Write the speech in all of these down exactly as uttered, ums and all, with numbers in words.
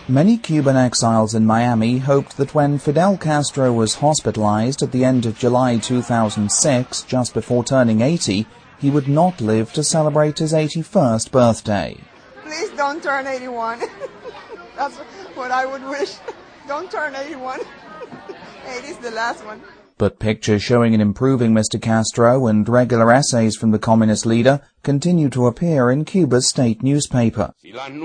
Many Cuban exiles in Miami hoped that when Fidel Castro was hospitalized at the end of July two thousand six, just before turning eighty, he would not live to celebrate his eighty-first birthday. Please don't turn eighty-one. That's what I would wish. Don't turn eighty-one. eighty is the last one. But pictures showing an improving Mister Castro and regular essays from the communist leader continue to appear in Cuba's state newspaper.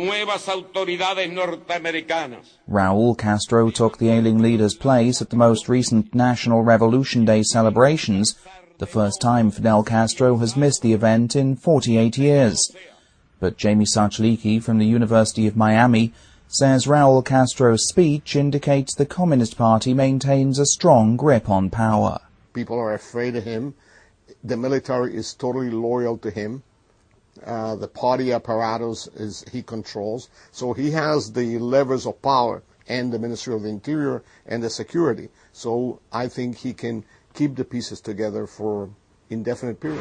Raul Castro took the ailing leader's place at the most recent National Revolution Day celebrations, the first time Fidel Castro has missed the event in forty-eight years. But Jamie Sachliki from the University of Miami says Raul Castro's speech indicates the Communist Party maintains a strong grip on power. People are afraid of him. The military is totally loyal to him. Uh, the party apparatus is he controls. So he has the levers of power and the Ministry of the Interior and the security. So I think he can keep the pieces together for indefinite period.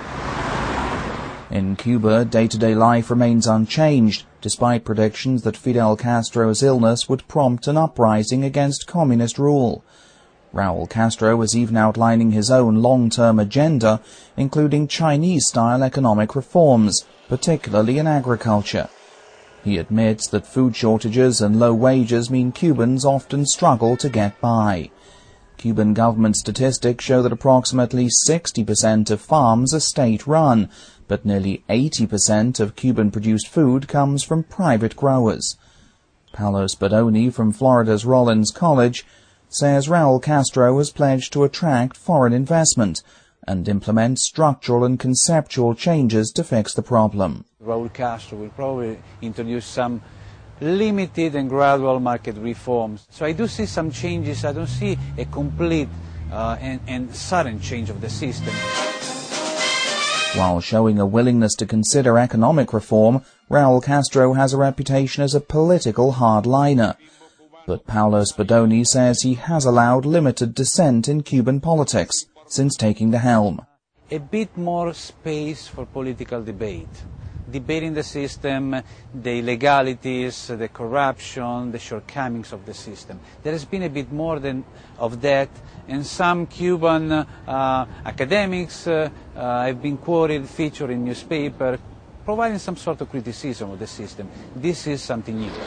In Cuba, day-to-day life remains unchanged, despite predictions that Fidel Castro's illness would prompt an uprising against communist rule. Raul Castro is even outlining his own long-term agenda, including Chinese-style economic reforms, particularly in agriculture. He admits that food shortages and low wages mean Cubans often struggle to get by. Cuban government statistics show that approximately sixty percent of farms are state-run, but nearly eighty percent of Cuban-produced food comes from private growers. Paolo Spadoni from Florida's Rollins College says Raul Castro has pledged to attract foreign investment and implement structural and conceptual changes to fix the problem. Raul Castro will probably introduce some limited and gradual market reforms. So I do see some changes. I don't see a complete uh, and, and sudden change of the system. While showing a willingness to consider economic reform, Raul Castro has a reputation as a political hardliner. But Paolo Spadoni says he has allowed limited dissent in Cuban politics since taking the helm. A bit more space for political debate. Debating the system, the illegalities, the corruption, the shortcomings of the system. There has been a bit more than of that, and some Cuban uh, academics uh, uh, have been quoted, featured in newspaper, providing some sort of criticism of the system. This is something new.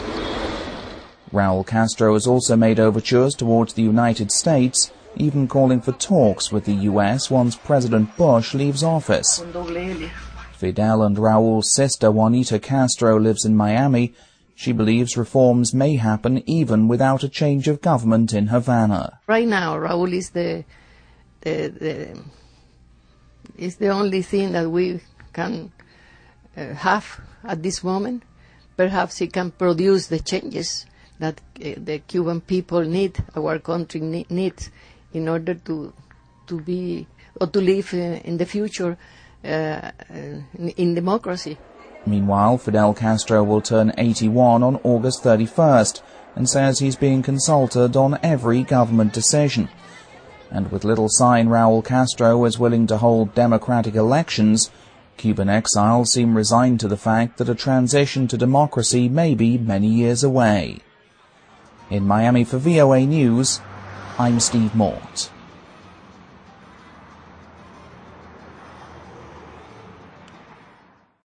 Raul Castro has also made overtures towards the United States, even calling for talks with the U S once President Bush leaves office. Fidel and Raul's sister Juanita Castro lives in Miami. She believes reforms may happen even without a change of government in Havana. Right now, Raul is the, the, the, is the only thing that we can uh, have at this moment. Perhaps he can produce the changes that uh, the Cuban people need, our country ne- needs, in order to, to be, or to live uh, in the future Uh, in, in democracy. Meanwhile, Fidel Castro will turn eighty-one on August thirty-first and says he's being consulted on every government decision. And with little sign Raul Castro is willing to hold democratic elections, Cuban exiles seem resigned to the fact that a transition to democracy may be many years away. In Miami for V O A News, I'm Steve Mort.